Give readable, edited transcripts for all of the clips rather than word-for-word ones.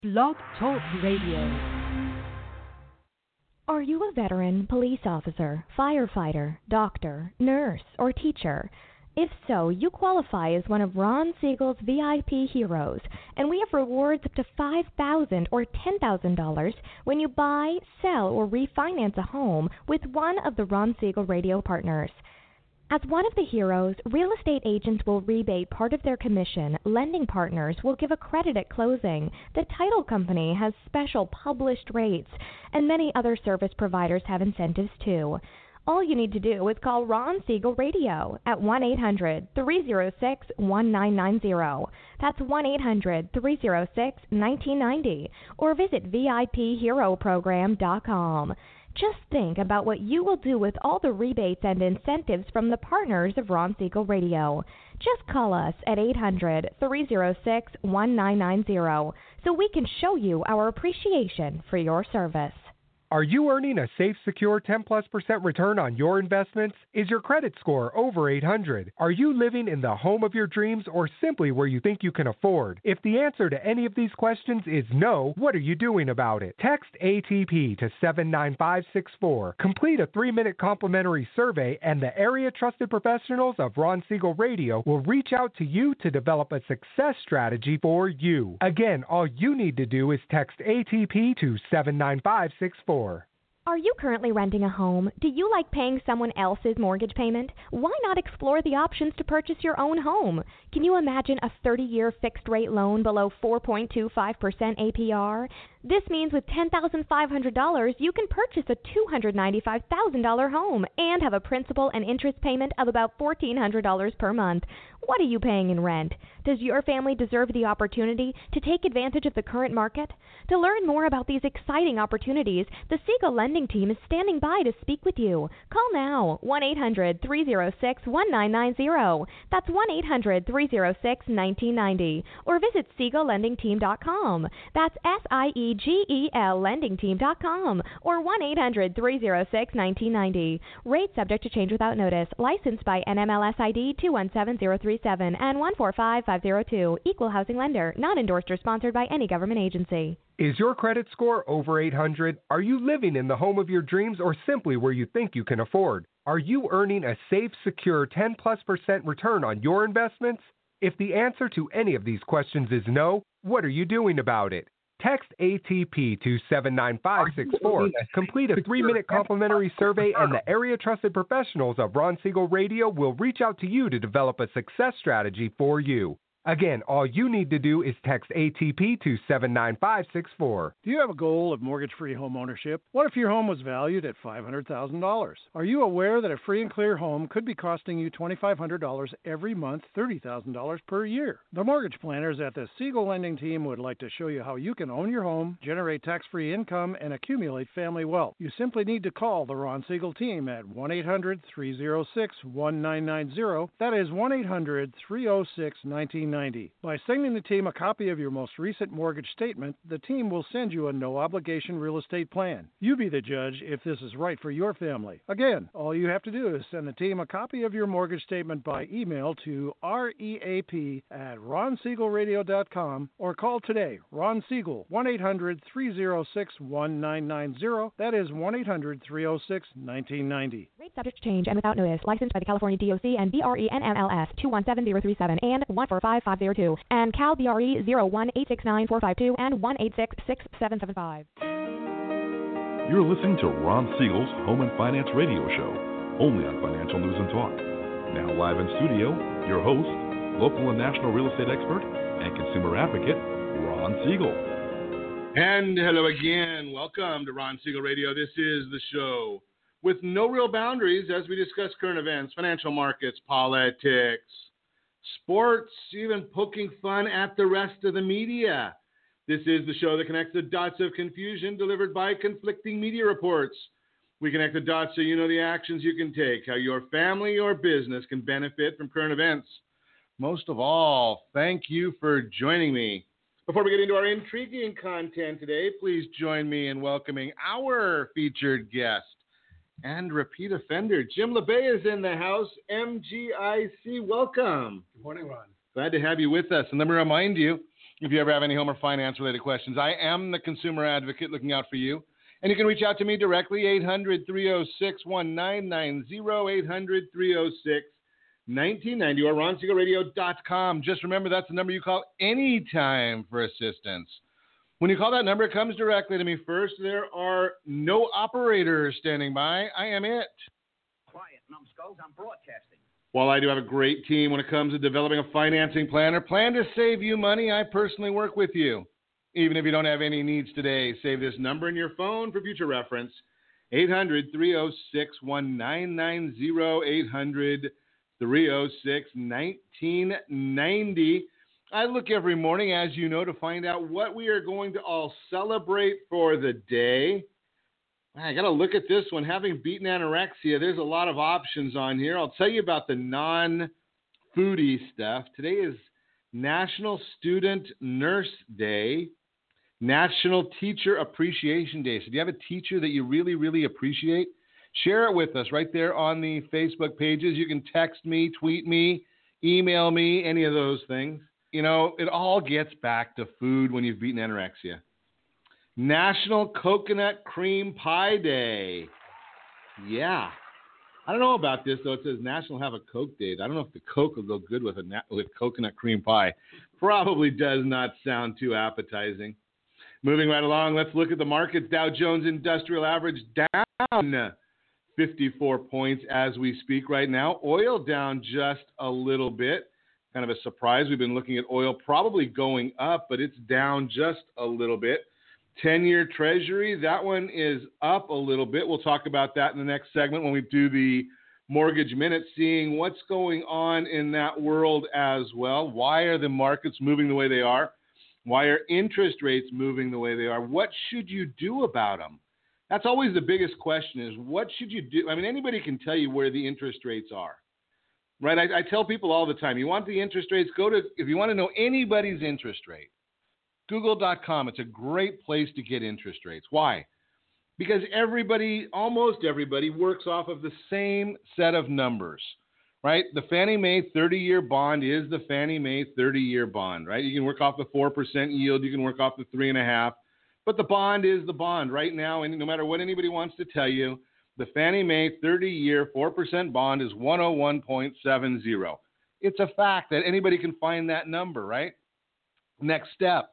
Blog Talk Radio. Are you a veteran, police officer, firefighter, doctor, nurse, or teacher? If so, you qualify as one of Ron Siegel's VIP heroes, and we have rewards up to $5,000 or $10,000 when you buy, sell, or refinance a home with one of the Ron Siegel radio partners. As one of the heroes, real estate agents will rebate part of their commission, lending partners will give a credit at closing, the title company has special published rates, and many other service providers have incentives too. All you need to do is call Ron Siegel Radio at 1-800-306-1990. That's 1-800-306-1990, or visit VIPHeroProgram.com. Just think about what you will do with all the rebates and incentives from the partners of Ron Siegel Radio. Just call us at 800-306-1990 so we can show you our appreciation for your service. Are you earning a safe, secure 10+% return on your investments? Is your credit score over 800? Are you living in the home of your dreams or simply where you think you can afford? If the answer to any of these questions is no, what are you doing about it? Text ATP to 79564. Complete a 3-minute complimentary survey and the area trusted professionals of Ron Siegel Radio will reach out to you to develop a success strategy for you. Again, all you need to do is text ATP to 79564. Are you currently renting a home? Do you like paying someone else's mortgage payment? Why not explore the options to purchase your own home? Can you imagine a 30-year fixed-rate loan below 4.25% APR? This means with $10,500, you can purchase a $295,000 home and have a principal and interest payment of about $1,400 per month. What are you paying in rent? Does your family deserve the opportunity to take advantage of the current market? To learn more about these exciting opportunities, the Siegel Lending Team is standing by to speak with you. Call now, 1-800-306-1990. That's 1-800-306-1990. Or visit SiegelLendingTeam.com. That's SIEGEL LendingTeam.com. Or 1-800-306-1990. Rate subject to change without notice. Licensed by NMLS ID 217037 and 145502. Equal housing lender. Not endorsed or sponsored by any government agency. Is your credit score over 800? Are you living in the home of your dreams or simply where you think you can afford? Are you earning a safe, secure 10+% return on your investments? If the answer to any of these questions is no, what are you doing about it? Text ATP to 79564. Complete a 3-minute complimentary survey and the area trusted professionals of Ron Siegel Radio will reach out to you to develop a success strategy for you. Again, all you need to do is text ATP to 79564. Do you have a goal of mortgage-free home ownership? What if your home was valued at $500,000? Are you aware that a free and clear home could be costing you $2,500 every month, $30,000 per year? The mortgage planners at the Siegel Lending Team would like to show you how you can own your home, generate tax-free income, and accumulate family wealth. You simply need to call the Ron Siegel Team at 1-800-306-1990. That is 1-800-306-1990. By sending the team a copy of your most recent mortgage statement, the team will send you a no-obligation real estate plan. You be the judge if this is right for your family. Again, all you have to do is send the team a copy of your mortgage statement by email to reap@ronsiegelradio.com or call today, Ron Siegel, 1-800-306-1990. That is 1-800-306-1990. Rate subject to change and without notice. Licensed by the California DOC and BRE NMLS 217037 and 145. 502 and Cal BRE 0186945 and 1866775. You're listening to Ron Siegel's Home and Finance Radio Show, only on Financial News and Talk. Now live in studio, your host, local and national real estate expert and consumer advocate, Ron Siegel. And hello again. Welcome to Ron Siegel Radio. This is the show with no real boundaries as we discuss current events, financial markets, politics, sports, even poking fun at the rest of the media. This is the show that connects the dots of confusion delivered by conflicting media reports. We connect the dots so you know the actions you can take, how your family or business can benefit from current events. Most of all, thank you for joining me. Before we get into our intriguing content today, please join me in welcoming our featured guest and repeat offender. Jim LeBay is in the house. MGIC, welcome. Good morning, Ron. Glad to have you with us. And let me remind you, if you ever have any home or finance-related questions. I am the consumer advocate looking out for you. And you can reach out to me directly, 800-306-1990, 800-306-1990, or ronsiegelradio.com. Just remember, that's the number you call anytime for assistance. When you call that number, it comes directly to me first. There are no operators standing by. I am it. Quiet, numbskulls. I'm broadcasting. While I do have a great team when it comes to developing a financing plan or plan to save you money, I personally work with you. Even if you don't have any needs today, save this number in your phone for future reference, 800-306-1990, 800-306-1990. I look every morning, as you know, to find out what we are going to all celebrate for the day. I got to look at this one. Having beaten anorexia, there's a lot of options on here. I'll tell you about the non-foodie stuff. Today is National Student Nurse Day, National Teacher Appreciation Day. So do you have a teacher that you really, really appreciate? Share it with us right there on the Facebook pages. You can text me, tweet me, email me, any of those things. You know, it all gets back to food when you've beaten anorexia. National Coconut Cream Pie Day. Yeah. I don't know about this, though. It says National Have a Coke Day. I don't know if the Coke will go good with coconut cream pie. Probably does not sound too appetizing. Moving right along, let's look at the markets. Dow Jones Industrial Average down 54 points as we speak right now. Oil down just a little bit. Kind of a surprise. We've been looking at oil probably going up, but it's down just a little bit. 10-year Treasury, that one is up a little bit. We'll talk about that in the next segment when we do the Mortgage Minute, seeing what's going on in that world as well. Why are the markets moving the way they are? Why are interest rates moving the way they are? What should you do about them? That's always the biggest question is, what should you do? I mean, anybody can tell you where the interest rates are, right? I tell people all the time, you want the interest rates, if you want to know anybody's interest rate, Google.com. It's a great place to get interest rates. Why? Because almost everybody works off of the same set of numbers, right? The Fannie Mae 30-year bond is the Fannie Mae 30-year bond, right? You can work off the 4% yield. You can work off the 3.5%. But the bond is the bond right now, and no matter what anybody wants to tell you, the Fannie Mae 30-year 4% bond is 101.70. It's a fact that anybody can find that number, right? Next step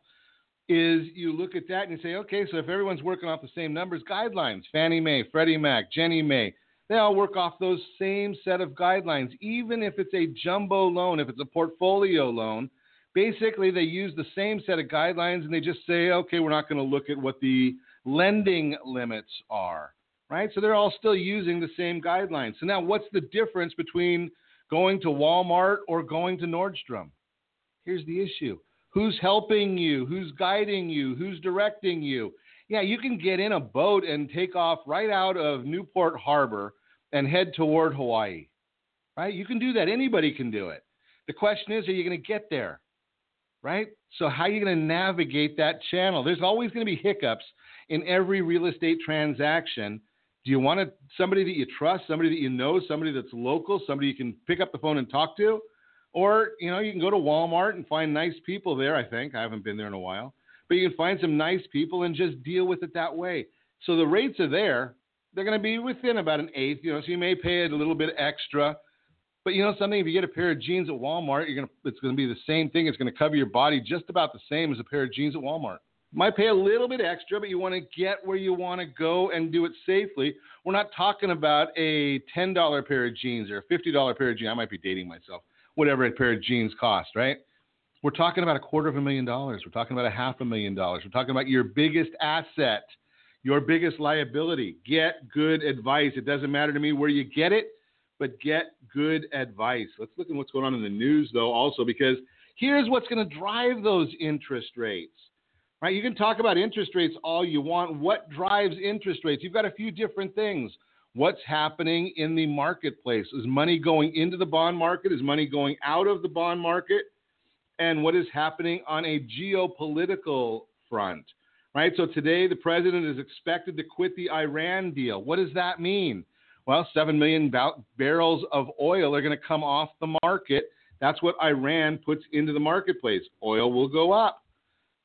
is you look at that and you say, okay, so if everyone's working off the same numbers, guidelines, Fannie Mae, Freddie Mac, Ginnie Mae, they all work off those same set of guidelines. Even if it's a jumbo loan, if it's a portfolio loan, basically they use the same set of guidelines and they just say, okay, we're not going to look at what the lending limits are, right? So they're all still using the same guidelines. So now what's the difference between going to Walmart or going to Nordstrom? Here's the issue. Who's helping you? Who's guiding you? Who's directing you? Yeah, you can get in a boat and take off right out of Newport Harbor and head toward Hawaii, right? You can do that. Anybody can do it. The question is, are you going to get there, right? So how are you going to navigate that channel? There's always going to be hiccups in every real estate transaction. Do you want somebody that you trust, somebody that you know, somebody that's local, somebody you can pick up the phone and talk to? Or, you can go to Walmart and find nice people there, I think. I haven't been there in a while. But you can find some nice people and just deal with it that way. So the rates are there. They're going to be within about an eighth, so you may pay it a little bit extra. But something, if you get a pair of jeans at Walmart, it's going to be the same thing. It's going to cover your body just about the same as a pair of jeans at Walmart. Might pay a little bit extra, but you want to get where you want to go and do it safely. We're not talking about a $10 pair of jeans or a $50 pair of jeans. I might be dating myself. Whatever a pair of jeans cost, right? We're talking about $250,000. We're talking about $500,000. We're talking about your biggest asset, your biggest liability. Get good advice. It doesn't matter to me where you get it, but get good advice. Let's look at what's going on in the news, though, also, because here's what's going to drive those interest rates, right? You can talk about interest rates all you want. What drives interest rates? You've got a few different things. What's happening in the marketplace? Is money going into the bond market? Is money going out of the bond market? And what is happening on a geopolitical front, right? So today the president is expected to quit the Iran deal. What does that mean? Well, 7 million barrels of oil are going to come off the market. That's what Iran puts into the marketplace. Oil will go up.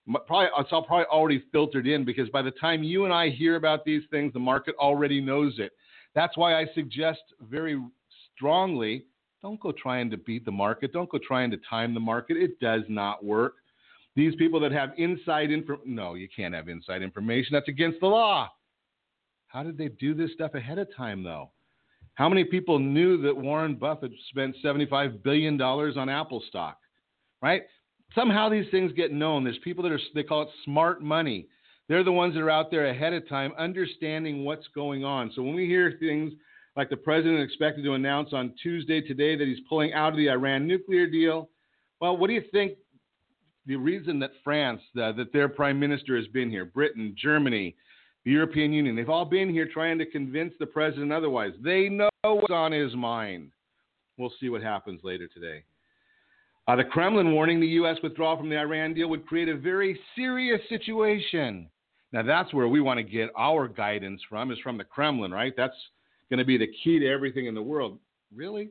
It's all probably already filtered in, because by the time you and I hear about these things, the market already knows it. That's why I suggest very strongly, don't go trying to beat the market. Don't go trying to time the market. It does not work. These people that have inside information, no, you can't have inside information. That's against the law. How did they do this stuff ahead of time, though? How many people knew that Warren Buffett spent $75 billion on Apple stock, right? Somehow these things get known. There's people that they call it smart money. They're the ones that are out there ahead of time understanding what's going on. So when we hear things like the president expected to announce on Tuesday today that he's pulling out of the Iran nuclear deal, well, what do you think the reason that France, that their prime minister has been here, Britain, Germany, the European Union, they've all been here trying to convince the president otherwise. They know what's on his mind. We'll see what happens later today. The Kremlin warning the U.S. withdrawal from the Iran deal would create a very serious situation. Now, that's where we want to get our guidance from, is from the Kremlin, right? That's going to be the key to everything in the world. Really?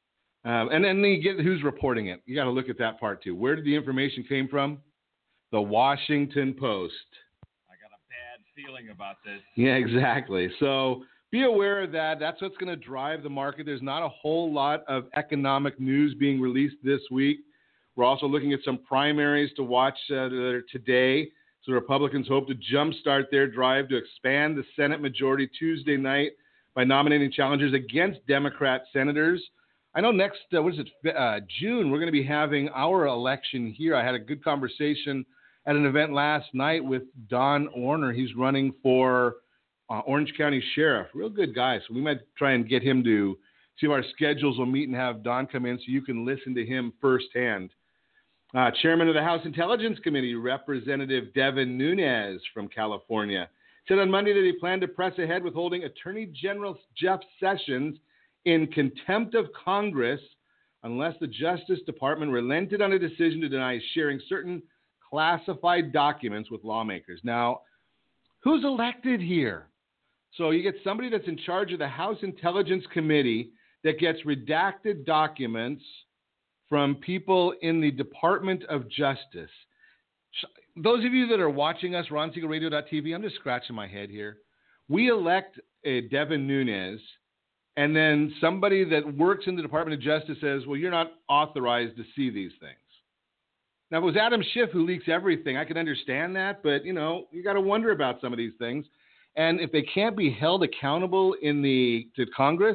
And then you get who's reporting it. You got to look at that part, too. Where did the information came from? The Washington Post. I got a bad feeling about this. Yeah, exactly. So be aware of that. That's what's going to drive the market. There's not a whole lot of economic news being released this week. We're also looking at some primaries to watch today. So Republicans hope to jumpstart their drive to expand the Senate majority Tuesday night by nominating challengers against Democrat senators. I know next, June, we're going to be having our election here. I had a good conversation at an event last night with Don Orner. He's running for Orange County Sheriff. Real good guy. So we might try and get him to see if our schedules will meet and have Don come in so you can listen to him firsthand. Chairman of the House Intelligence Committee, Representative Devin Nunes from California, said on Monday that he planned to press ahead with holding Attorney General Jeff Sessions in contempt of Congress unless the Justice Department relented on a decision to deny sharing certain classified documents with lawmakers. Now, who's elected here? So you get somebody that's in charge of the House Intelligence Committee that gets redacted documents from people in the Department of Justice. Those of you that are watching us, RonSiegelRadio.tv, I'm just scratching my head here. We elect Devin Nunes, and then somebody that works in the Department of Justice says, well, you're not authorized to see these things. Now, if it was Adam Schiff who leaks everything, I could understand that, but, you got to wonder about some of these things. And if they can't be held accountable to Congress,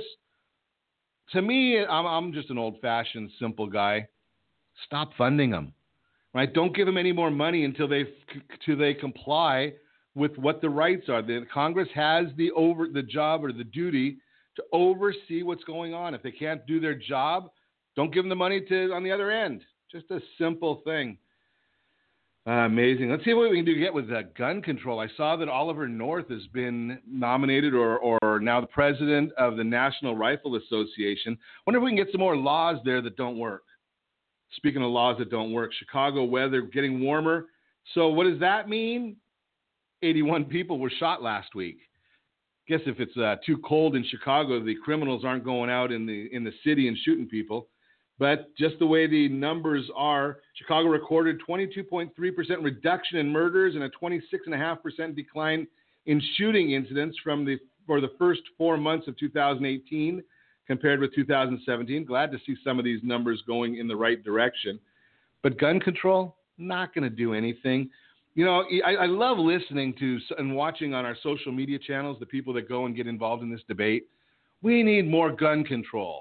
to me, I'm just an old-fashioned, simple guy. Stop funding them, right? Don't give them any more money until they comply with what the rights are. The Congress has the job or the duty to oversee what's going on. If they can't do their job, don't give them the money on the other end. Just a simple thing. Amazing. Let's see what we can do to get with gun control. I saw that Oliver North has been nominated or now the president of the National Rifle Association. Wonder if we can get some more laws there that don't work. Speaking of laws that don't work, Chicago weather getting warmer. So what does that mean? 81 people were shot last week. Guess if it's too cold in Chicago, the criminals aren't going out in the city and shooting people. But just the way the numbers are, Chicago recorded 22.3% reduction in murders and a 26.5% decline in shooting incidents for the first 4 months of 2018 compared with 2017. Glad to see some of these numbers going in the right direction. But gun control, not going to do anything. I love listening to and watching on our social media channels the people that go and get involved in this debate. We need more gun control.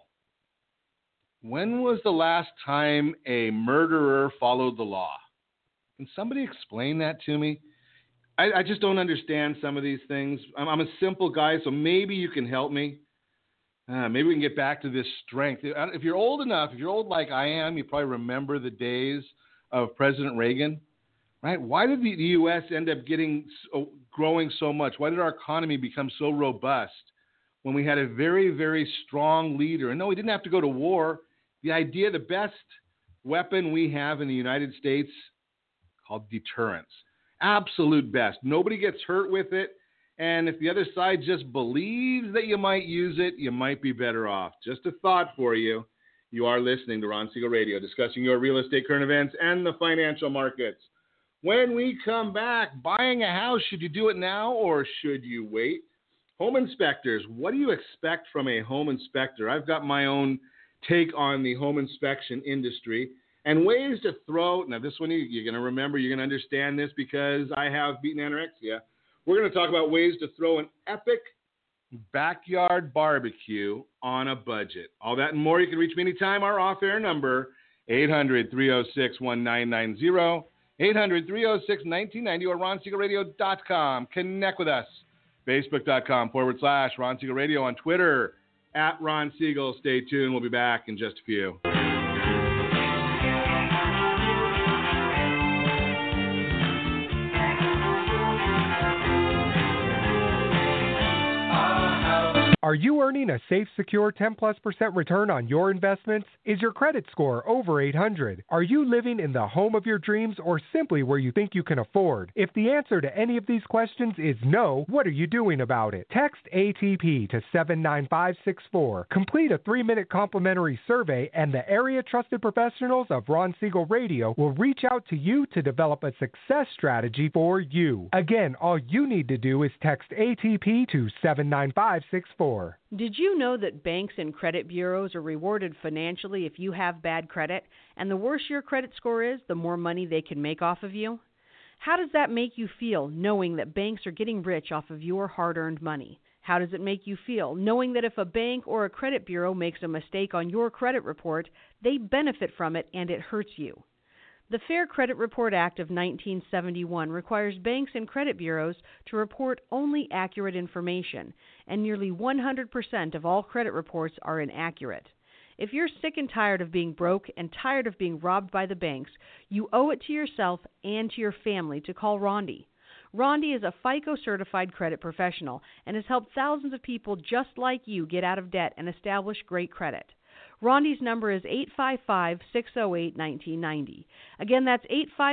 When was the last time a murderer followed the law? Can somebody explain that to me? I just don't understand some of these things. I'm a simple guy, so maybe you can help me. Maybe we can get back to this strength. If you're old enough, if you're old like I am, you probably remember the days of President Reagan, right? Why did the U.S. end up growing so much? Why did our economy become so robust when we had a very, very strong leader? And no, we didn't have to go to war. The best weapon we have in the United States called deterrence. Absolute best. Nobody gets hurt with it. And if the other side just believes that you might use it, you might be better off. Just a thought for you. You are listening to Ron Siegel Radio, discussing your real estate current events and the financial markets. When we come back, buying a house, should you do it now or should you wait? Home inspectors, what do you expect from a home inspector? I've got my own take on the home inspection industry and ways to throw. Now, this one you're going to remember, you're going to understand this because I have beaten anorexia. We're going to talk about ways to throw an epic backyard barbecue on a budget. All that and more. You can reach me anytime. Our off-air number, 800-306-1990, 800-306-1990, or RonSiegelRadio.com. Connect with us. Facebook.com/Ron Siegel Radio, on Twitter @Ron Siegel. Stay tuned. We'll be back in just a few. Are you earning a safe, secure 10+% return on your investments? Is your credit score over 800? Are you living in the home of your dreams or simply where you think you can afford? If the answer to any of these questions is no, what are you doing about it? Text ATP to 79564. Complete a 3-minute complimentary survey and the area trusted professionals of Ron Siegel Radio will reach out to you to develop a success strategy for you. Again, all you need to do is text ATP to 79564. Did you know that banks and credit bureaus are rewarded financially if you have bad credit? And the worse your credit score is, the more money they can make off of you? How does that make you feel, knowing that banks are getting rich off of your hard-earned money? How does it make you feel, knowing that if a bank or a credit bureau makes a mistake on your credit report, they benefit from it and it hurts you? The Fair Credit Report Act of 1971 requires banks and credit bureaus to report only accurate information, and nearly 100% of all credit reports are inaccurate. If you're sick and tired of being broke and tired of being robbed by the banks, you owe it to yourself and to your family to call Rondi. Rondi is a FICO-certified credit professional and has helped thousands of people just like you get out of debt and establish great credit. Rondi's number is 855-608-1990. Again, that's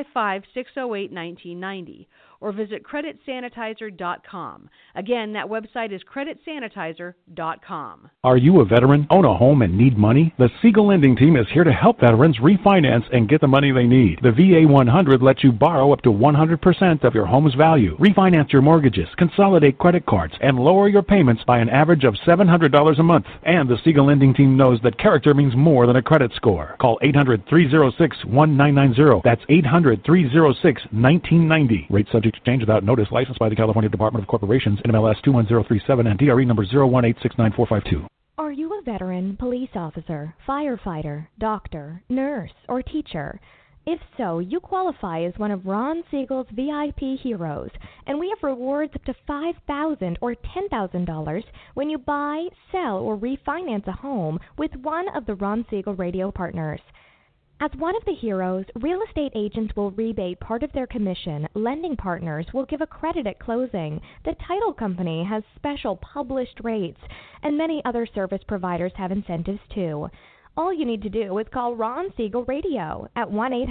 855-608-1990. Or visit creditsanitizer.com. Again, that website is creditsanitizer.com. Are you a veteran, own a home, and need money? The Siegel Lending Team is here to help veterans refinance and get the money they need. The VA 100 lets you borrow up to 100% of your home's value, refinance your mortgages, consolidate credit cards, and lower your payments by an average of $700 a month. And the Siegel Lending Team knows that character means more than a credit score. Call 800-306-1990. That's 800-306-1990. Rate subject to change without notice. Licensed by the California Department of Corporations, NMLS 21037, and DRE number 018694552. Are you a veteran, police officer, firefighter, doctor, nurse, or teacher? If so, you qualify as one of Ron Siegel's VIP heroes, and we have rewards up to $5,000 or $10,000 when you buy, sell, or refinance a home with one of the Ron Siegel Radio partners. As one of the heroes, real estate agents will rebate part of their commission, lending partners will give a credit at closing, the title company has special published rates, and many other service providers have incentives too. All you need to do is call Ron Siegel Radio at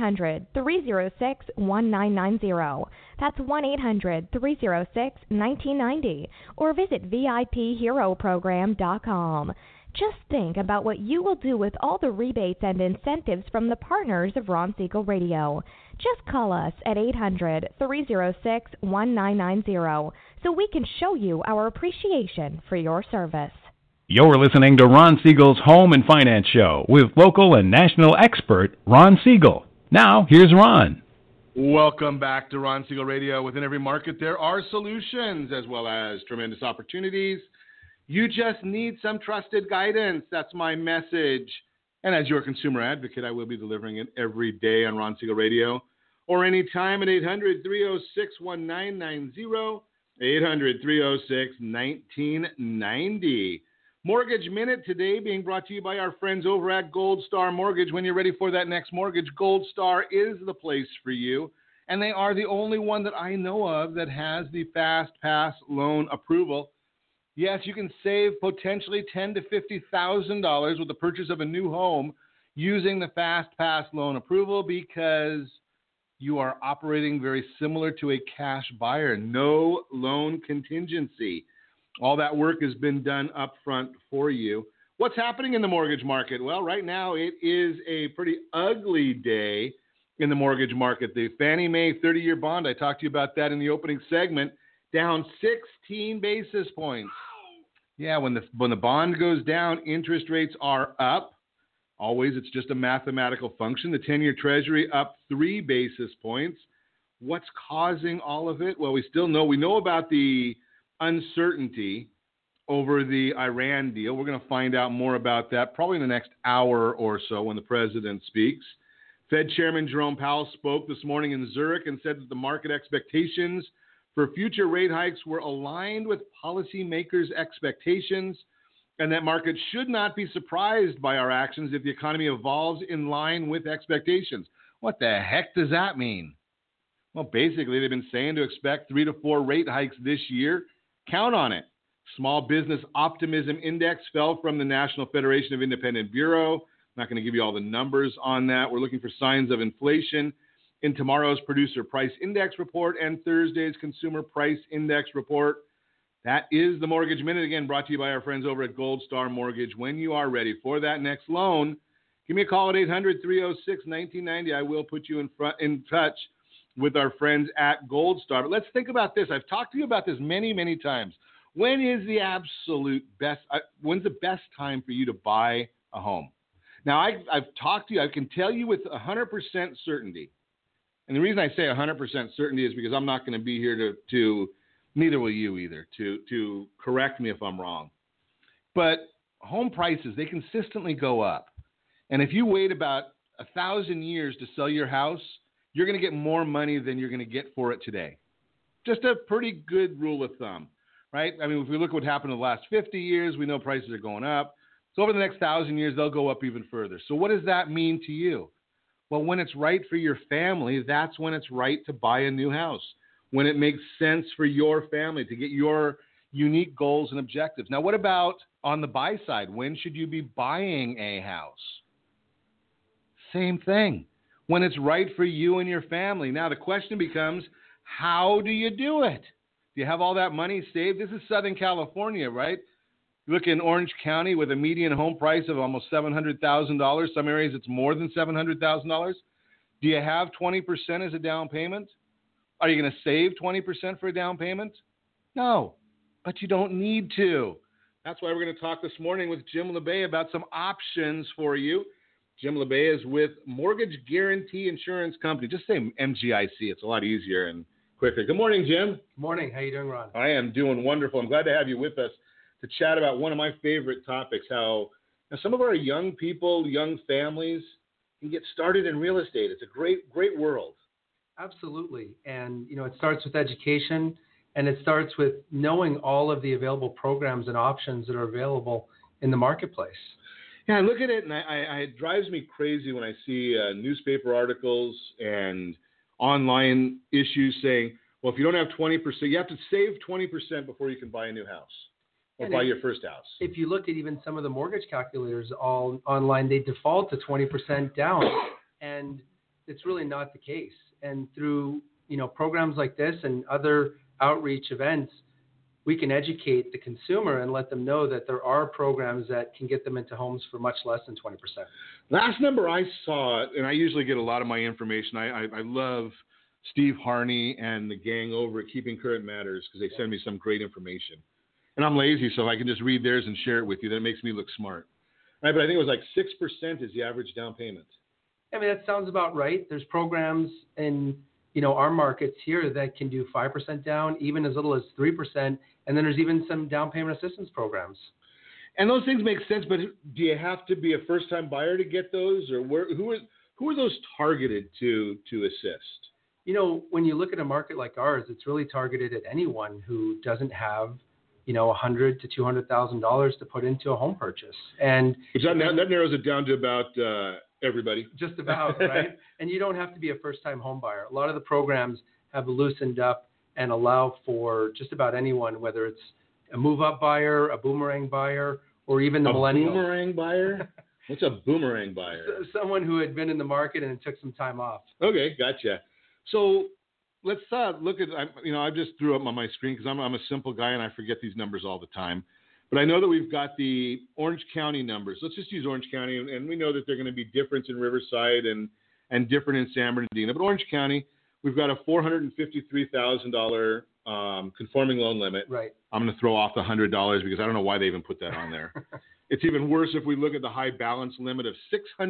1-800-306-1990. That's 1-800-306-1990. Or visit VIPHeroProgram.com. Just think about what you will do with all the rebates and incentives from the partners of Ron Siegel Radio. Just call us at 800-306-1990 so we can show you our appreciation for your service. You're listening to Ron Siegel's Home and Finance Show with local and national expert Ron Siegel. Now, here's Ron. Welcome back to Ron Siegel Radio. Within every market, there are solutions as well as tremendous opportunities. You just need some trusted guidance. That's my message. And as your consumer advocate, I will be delivering it every day on Ron Siegel Radio or anytime at 800-306-1990, 800-306-1990. Mortgage Minute today being brought to you by our friends over at Gold Star Mortgage. When you're ready for that next mortgage, Gold Star is the place for you. And they are the only one that I know of that has the Fast Pass loan approval. Yes, you can save potentially $10,000 to $50,000 with the purchase of a new home using the Fast Pass loan approval because you are operating very similar to a cash buyer. No loan contingency. All that work has been done up front for you. What's happening in the mortgage market? Well, right now it is a pretty ugly day in the mortgage market. The Fannie Mae 30-year bond, I talked to you about that in the opening segment, down 16 basis points. Yeah, when the bond goes down, interest rates are up. Always, it's just a mathematical function. The 10-year Treasury up 3 basis points. What's causing all of it? Well, we know about the uncertainty over the Iran deal. We're going to find out more about that probably in the next hour or so when the president speaks. Fed Chairman Jerome Powell spoke this morning in Zurich and said that the market expectations for future rate hikes were aligned with policymakers' expectations and that markets should not be surprised by our actions if the economy evolves in line with expectations. What the heck does that mean? Well, basically, they've been saying to expect 3 to 4 rate hikes this year. Count on it. Small Business Optimism Index fell from the National Federation of Independent Bureau. I'm not going to give you all the numbers on that. We're looking for signs of inflation in tomorrow's Producer Price Index report and Thursday's Consumer Price Index report. That is the Mortgage Minute, again, brought to you by our friends over at Gold Star Mortgage. When you are ready for that next loan, give me a call at 800-306-1990. I will put you in touch with our friends at Gold Star. But let's think about this. I've talked to you about this many, many times. When is the absolute best? When's the best time for you to buy a home? Now, I've talked to you. I can tell you with 100% certainty. And the reason I say 100% certainty is because I'm not going to be here to neither will you either, to correct me if I'm wrong. But home prices, they consistently go up. And if you wait about 1,000 years to sell your house, you're going to get more money than you're going to get for it today. Just a pretty good rule of thumb, right? I mean, if we look at what happened in the last 50 years, we know prices are going up. So over the next 1,000 years, they'll go up even further. So what does that mean to you? Well, when it's right for your family, that's when it's right to buy a new house. When it makes sense for your family to get your unique goals and objectives. Now, what about on the buy side? When should you be buying a house? Same thing. When it's right for you and your family. Now, the question becomes, how do you do it? Do you have all that money saved? This is Southern California, right? You look in Orange County with a median home price of almost $700,000. Some areas it's more than $700,000. Do you have 20% as a down payment? Are you going to save 20% for a down payment? No, but you don't need to. That's why we're going to talk this morning with Jim LeBay about some options for you. Jim LeBay is with Mortgage Guarantee Insurance Company. Just say MGIC. It's a lot easier and quicker. Good morning, Jim. Good morning. How you doing, Ron? I am doing wonderful. I'm glad to have you with us to chat about one of my favorite topics, how some of our young people, young families can get started in real estate. It's a great, great world. Absolutely. And, it starts with education, and it starts with knowing all of the available programs and options that are available in the marketplace. Yeah, I look at it, and it drives me crazy when I see newspaper articles and online issues saying, well, if you don't have 20%, you have to save 20% before you can buy a new house. Or buy your first house. If you look at even some of the mortgage calculators all online, they default to 20% down, and it's really not the case. And through programs like this and other outreach events, we can educate the consumer and let them know that there are programs that can get them into homes for much less than 20%. Last number I saw, and I usually get a lot of my information. I love Steve Harney and the gang over at Keeping Current Matters because they send me some great information. And I'm lazy, so I can just read theirs and share it with you. That makes me look smart. Right, but I think it was like 6% is the average down payment. I mean, that sounds about right. There's programs in, our markets here that can do 5% down, even as little as 3%. And then there's even some down payment assistance programs. And those things make sense, but do you have to be a first-time buyer to get those? Or who are those targeted to assist? When you look at a market like ours, it's really targeted at anyone who doesn't have $100,000 to $200,000 to put into a home purchase. And that narrows it down to about everybody. Just about, right? And you don't have to be a first-time home buyer. A lot of the programs have loosened up and allow for just about anyone, whether it's a move-up buyer, a boomerang buyer, or even the millennials. A boomerang buyer? What's a boomerang buyer? Someone who had been in the market and took some time off. Okay, gotcha. So let's look at, I just threw up on my screen because I'm a simple guy and I forget these numbers all the time. But I know that we've got the Orange County numbers. Let's just use Orange County, and we know that they're going to be different in Riverside and and different in San Bernardino. But Orange County, we've got a $453,000 conforming loan limit. Right. I'm going to throw off the $100 because I don't know why they even put that on there. It's even worse if we look at the high balance limit of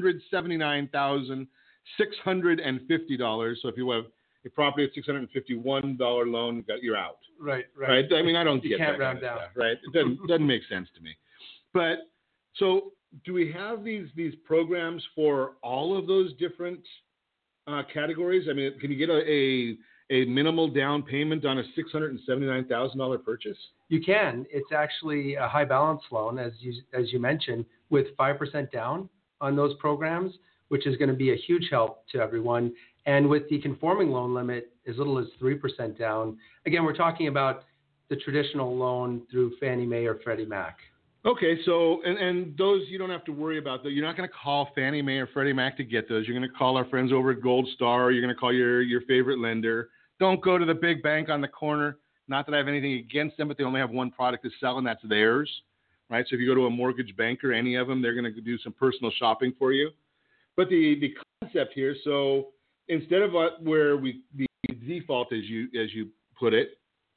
$679,650. So if you have a property at $651 loan, you're out. Right. I mean, I don't get that. You can't kind round of down. stuff, right? It doesn't make sense to me. But so do we have these programs for all of those different categories? I mean, can you get a minimal down payment on a $679,000 purchase? You can. It's actually a high balance loan, as you mentioned, with 5% down on those programs, which is going to be a huge help to everyone. And with the conforming loan limit, as little as 3% down. Again, we're talking about the traditional loan through Fannie Mae or Freddie Mac. Okay, so and those you don't have to worry about. You're not going to call Fannie Mae or Freddie Mac to get those. You're going to call our friends over at Gold Star. Or you're going to call your favorite lender. Don't go to the big bank on the corner. Not that I have anything against them, but they only have one product to sell, and that's theirs, right? So if you go to a mortgage banker, any of them, they're going to do some personal shopping for you. But the concept here, so instead of where the default, as you put it,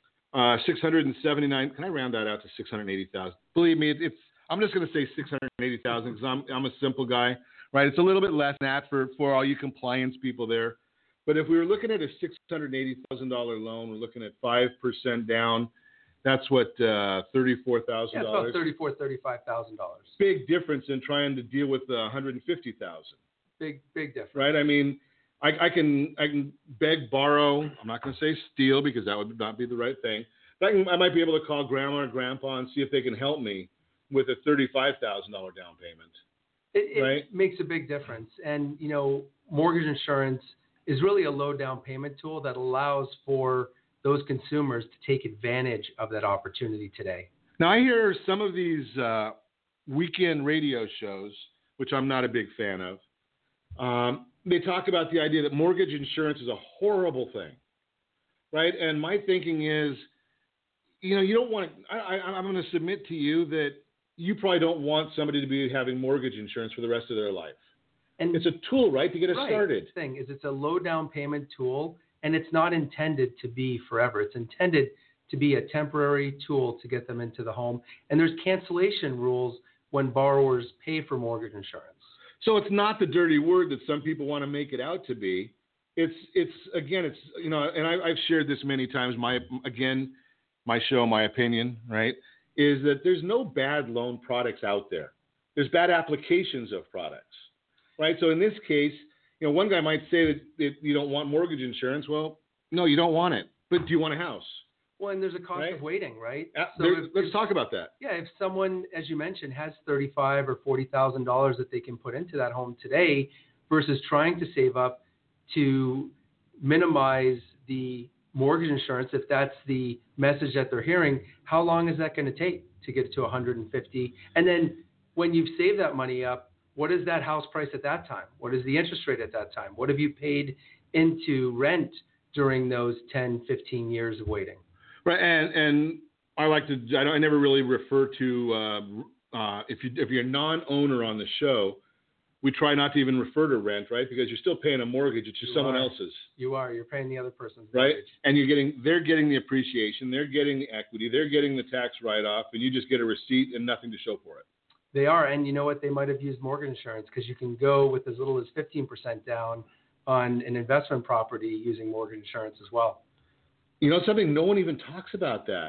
679. Can I round that out to 680,000? Believe me, I'm just going to say 680,000 because I'm a simple guy, right? It's a little bit less than that for all you compliance people there. But if we were looking at a $680,000 loan, we're looking at 5% down. That's what $34,000. Yeah, about $35,000. Big difference in trying to deal with $150,000. Big difference. Right? I mean, I can beg, borrow. I'm not going to say steal because that would not be the right thing. But I might be able to call grandma or grandpa and see if they can help me with a $35,000 down payment. It makes a big difference. And, mortgage insurance is really a low down payment tool that allows for those consumers to take advantage of that opportunity today. Now, I hear some of these weekend radio shows, which I'm not a big fan of. They talk about the idea that mortgage insurance is a horrible thing, right? And my thinking is, you don't want to, I'm going to submit to you that you probably don't want somebody to be having mortgage insurance for the rest of their life. And it's a tool, right, to get us started. The thing is, it's a low down payment tool, and it's not intended to be forever. It's intended to be a temporary tool to get them into the home. And there's cancellation rules when borrowers pay for mortgage insurance. So it's not the dirty word that some people want to make it out to be. It's and I've shared this many times. My show, my opinion, right, is that there's no bad loan products out there. There's bad applications of products. Right. So in this case, one guy might say that you don't want mortgage insurance. Well, no, you don't want it. But do you want a house? Well, and there's a cost of waiting, right? Let's talk about that. Yeah. If someone, as you mentioned, has $35,000 or $40,000 that they can put into that home today versus trying to save up to minimize the mortgage insurance, if that's the message that they're hearing, how long is that going to take to get to 150? And then when you've saved that money up, what is that house price at that time? What is the interest rate at that time? What have you paid into rent during those 10, 15 years of waiting? Right, and I never really refer to if you're a non-owner on the show, we try not to even refer to rent, right? Because you're still paying a mortgage. It's just someone else's. You are. You're paying the other person's right, mortgage. And they're getting the appreciation, they're getting the equity, they're getting the tax write-off, and you just get a receipt and nothing to show for it. They are, and you know what? They might have used mortgage insurance because you can go with as little as 15% down on an investment property using mortgage insurance as well. Something no one even talks about that.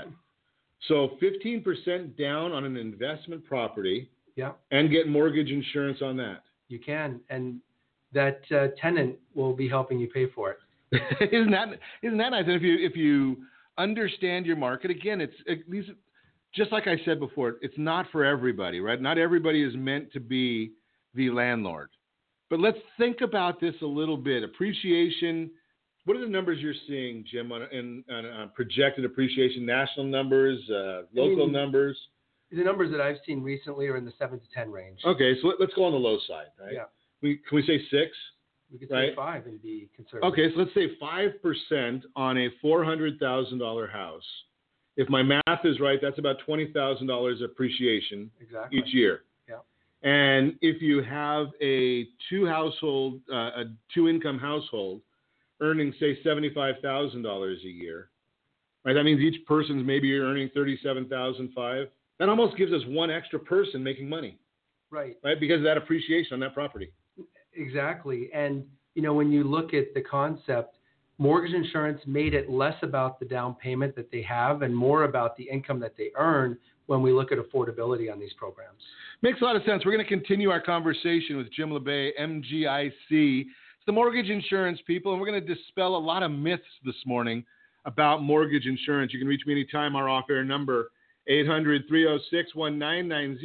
So 15% down on an investment property, and get mortgage insurance on that. You can, and that tenant will be helping you pay for it. Isn't that nice? And if you understand your market, again, these. Just like I said before, it's not for everybody, right? Not everybody is meant to be the landlord. But let's think about this a little bit. Appreciation. What are the numbers you're seeing, Jim, on projected appreciation? National numbers, local numbers? The numbers that I've seen recently are in the 7 to 10 range. Okay, so let's go on the low side, right? Yeah. Can we say 6? We could say 5 and be conservative. Okay, so let's say 5% on a $400,000 house. If my math is right, that's about $20,000 appreciation each year. Yeah. And if you have a two-income household earning, say, $75,000 a year, right? That means each person's maybe earning $37,500. That almost gives us one extra person making money, right? Because of that appreciation on that property. Exactly. And when you look at the concept, mortgage insurance made it less about the down payment that they have and more about the income that they earn when we look at affordability on these programs. Makes a lot of sense. We're going to continue our conversation with Jim LeBay, MGIC. It's the mortgage insurance people, and we're going to dispel a lot of myths this morning about mortgage insurance. You can reach me anytime. Our off-air number, 800-306-1990,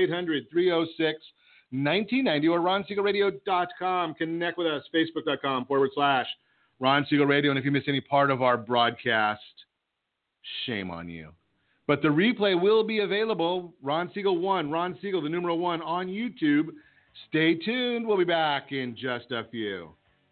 800-306-1990, or RonSiegelRadio.com. Connect with us, Facebook.com/Ron Siegel Radio. And if you miss any part of our broadcast, shame on you. But the replay will be available, Ron Siegel 1, Ron Siegel, the numeral 1, on YouTube. Stay tuned. We'll be back in just a few.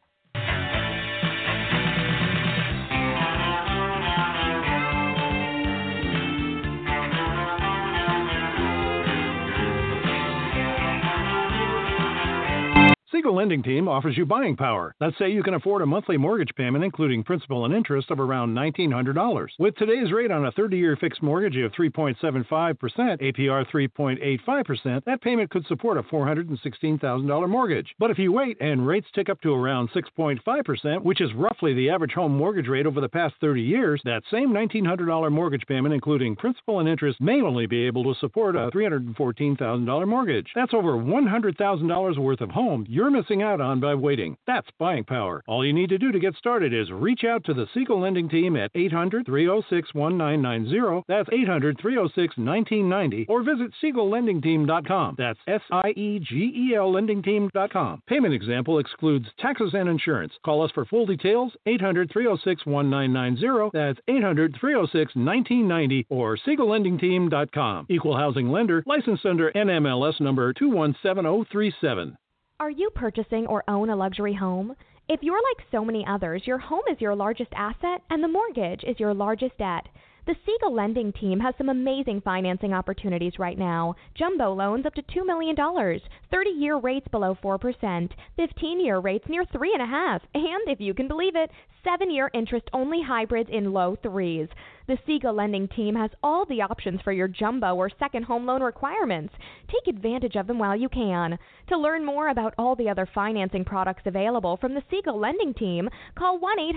Siegel Lending Team offers you buying power. Let's say you can afford a monthly mortgage payment, including principal and interest, of around $1,900. With today's rate on a 30-year fixed mortgage of 3.75%, APR 3.85%, that payment could support a $416,000 mortgage. But if you wait and rates tick up to around 6.5%, which is roughly the average home mortgage rate over the past 30 years, that same $1,900 mortgage payment, including principal and interest, may only be able to support a $314,000 mortgage. That's over $100,000 worth of home you're missing out on by waiting. That's buying power. All you need to do to get started is reach out to the Siegel Lending Team at 800-306-1990. That's 800-306-1990. Or visit SiegelLendingTeam.com. That's SIEGEL LendingTeam.com. Payment example excludes taxes and insurance. Call us for full details, 800-306-1990. That's 800-306-1990 or SiegelLendingTeam.com. Equal housing lender, licensed under NMLS number 217037. Are you purchasing or own a luxury home? If you're like so many others, your home is your largest asset and the mortgage is your largest debt. The Siegel Lending Team has some amazing financing opportunities right now. Jumbo loans up to $2 million, 30-year rates below 4%, 15-year rates near 3.5%, and if you can believe it, 7-year interest-only hybrids in low 3s. The Siegel Lending Team has all the options for your jumbo or second home loan requirements. Take advantage of them while you can. To learn more about all the other financing products available from the Siegel Lending Team, call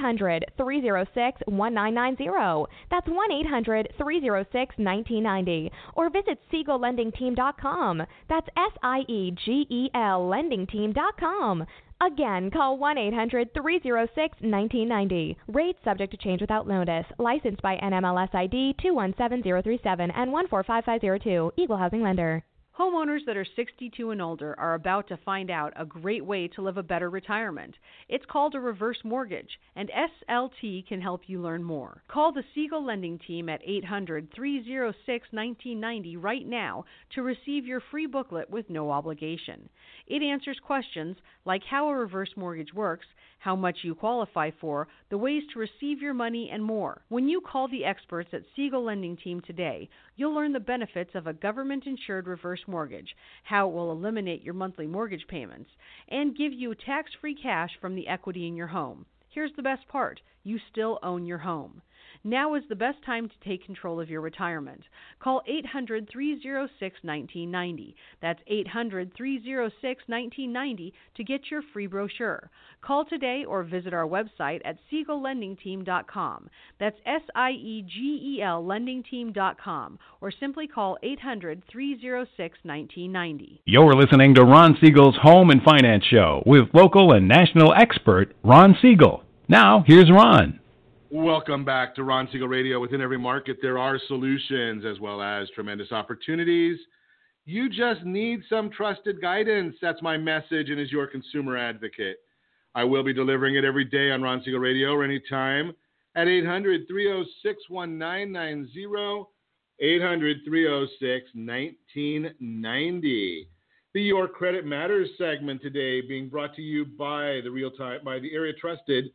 1-800-306-1990. That's 1-800-306-1990. Or visit SiegelLendingTeam.com. That's SIEGEL LendingTeam.com. Again, call 1-800-306-1990. Rates subject to change without notice. Licensed by NMLS ID 217037 and 145502. Equal housing lender. Homeowners that are 62 and older are about to find out a great way to live a better retirement. It's called a reverse mortgage, and SLT can help you learn more. Call the Siegel Lending Team at 800-306-1990 right now to receive your free booklet with no obligation. It answers questions like how a reverse mortgage works, how much you qualify for, the ways to receive your money, and more. When you call the experts at Siegel Lending Team today, you'll learn the benefits of a government-insured reverse mortgage, how it will eliminate your monthly mortgage payments, and give you tax-free cash from the equity in your home. Here's the best part. You still own your home. Now is the best time to take control of your retirement. Call 800-306-1990. That's 800-306-1990 to get your free brochure. Call today or visit our website at SiegelLendingTeam.com. That's SIEGEL LendingTeam.com, or simply call 800-306-1990. You're listening to Ron Siegel's Home and Finance Show with local and national expert Ron Siegel. Now, here's Ron. Welcome back to Ron Siegel Radio. Within every market, there are solutions as well as tremendous opportunities. You just need some trusted guidance. That's my message, and as your consumer advocate, I will be delivering it every day on Ron Siegel Radio or anytime at 800-306-1990, 800-306-1990. The Your Credit Matters segment today being brought to you by the area trusted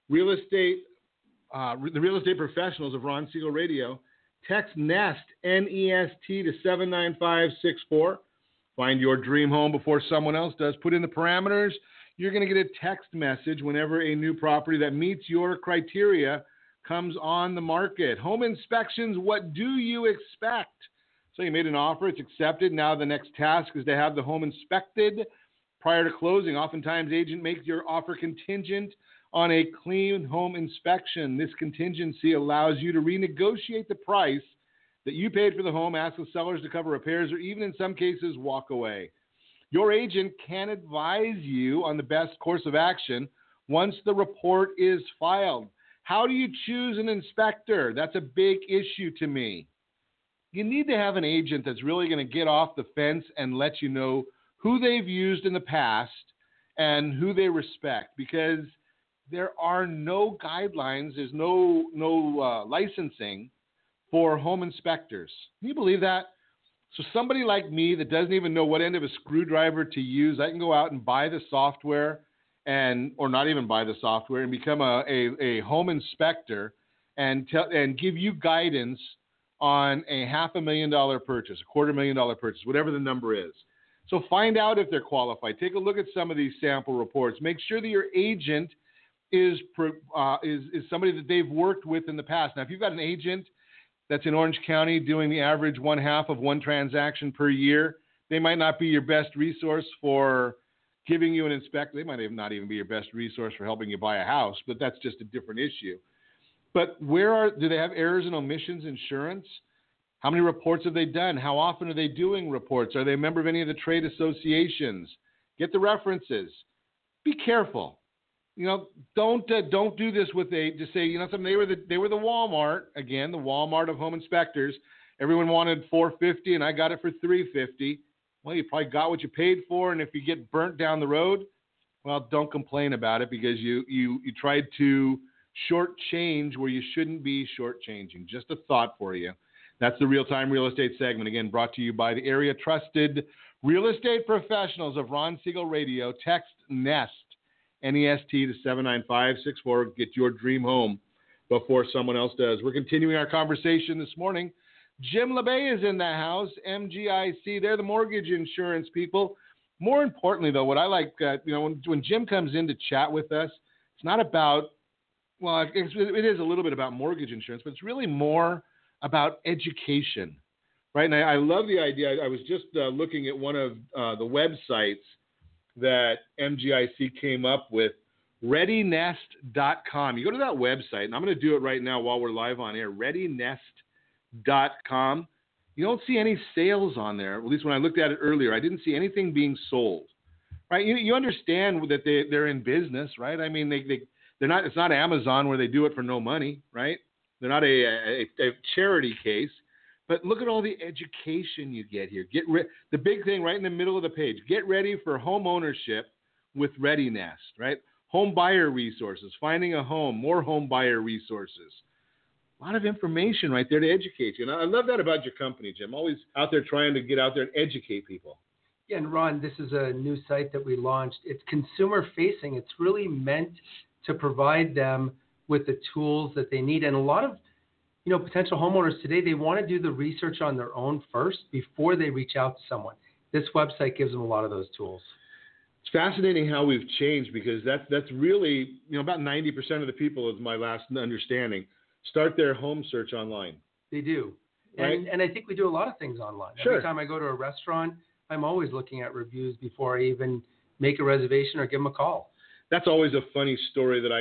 the real estate professionals of Ron Siegel Radio. Text NEST, N-E-S-T, to 79564. Find your dream home before someone else does. Put in the parameters. You're going to get a text message whenever a new property that meets your criteria comes on the market. Home inspections, what do you expect? So you made an offer, it's accepted. Now the next task is to have the home inspected prior to closing. Oftentimes, agent makes your offer contingent on a clean home inspection. This contingency allows you to renegotiate the price that you paid for the home, ask the sellers to cover repairs, or even in some cases, walk away. Your agent can advise you on the best course of action once the report is filed. How do you choose an inspector? That's a big issue to me. You need to have an agent that's really going to get off the fence and let you know who they've used in the past and who they respect, because there are no guidelines, there's no licensing for home inspectors. Can you believe that? So somebody like me that doesn't even know what end of a screwdriver to use, I can go out and buy the software or not even buy the software and become a home inspector and give you guidance on a $500,000 purchase, a $250,000 purchase, whatever the number is. So find out if they're qualified. Take a look at some of these sample reports. Make sure that your agent is somebody that they've worked with in the past. Now, if you've got an agent that's in Orange County doing the average 1/2 of one transaction per year, they might not be your best resource for giving you an inspection. They might not even be your best resource for helping you buy a house, but that's just a different issue. But do they have errors and omissions insurance? How many reports have they done? How often are they doing reports? Are they a member of any of the trade associations? Get the references. Be careful. Don't do this with just say, something. They were the Walmart, again, the Walmart of home inspectors. Everyone wanted $450 and I got it for $350. Well, you probably got what you paid for, and if you get burnt down the road, well, don't complain about it because you tried to shortchange where you shouldn't be shortchanging. Just a thought for you. That's the Real-Time Real Estate segment, again, brought to you by the area trusted real estate professionals of Ron Siegel Radio. Text NEST, NEST, to 79564. Get your dream home before someone else does. We're continuing our conversation this morning. Jim LeBay is in the house, MGIC. They're the mortgage insurance people. More importantly, though, what I like, when Jim comes in to chat with us, it's not about, well, it is a little bit about mortgage insurance, but it's really more about education, right? And I love the idea. I was just looking at one of the websites that MGIC came up with, ReadyNest.com. You go to that website, and I'm going to do it right now while we're live on air, ReadyNest.com. You don't see any sales on there. At least when I looked at it earlier, I didn't see anything being sold, right? You understand that they're in business, right? I mean, they're not. It's not Amazon where they do it for no money, right? They're not a charity case. But look at all the education you get here. The big thing right in the middle of the page. Get ready for home ownership with ReadyNest, right? Home buyer resources, finding a home, more home buyer resources. A lot of information right there to educate you. And I love that about your company, Jim. Always out there trying to get out there and educate people. Yeah, and Ron, this is a new site that we launched. It's consumer facing. It's really meant to provide them with the tools that they need. And a lot of potential homeowners today, they want to do the research on their own first before they reach out to someone. This website gives them a lot of those tools. It's fascinating how we've changed because that's really, about 90% of the people, is my last understanding, start their home search online. They do. Right? And I think we do a lot of things online. Sure. Every time I go to a restaurant, I'm always looking at reviews before I even make a reservation or give them a call. That's always a funny story that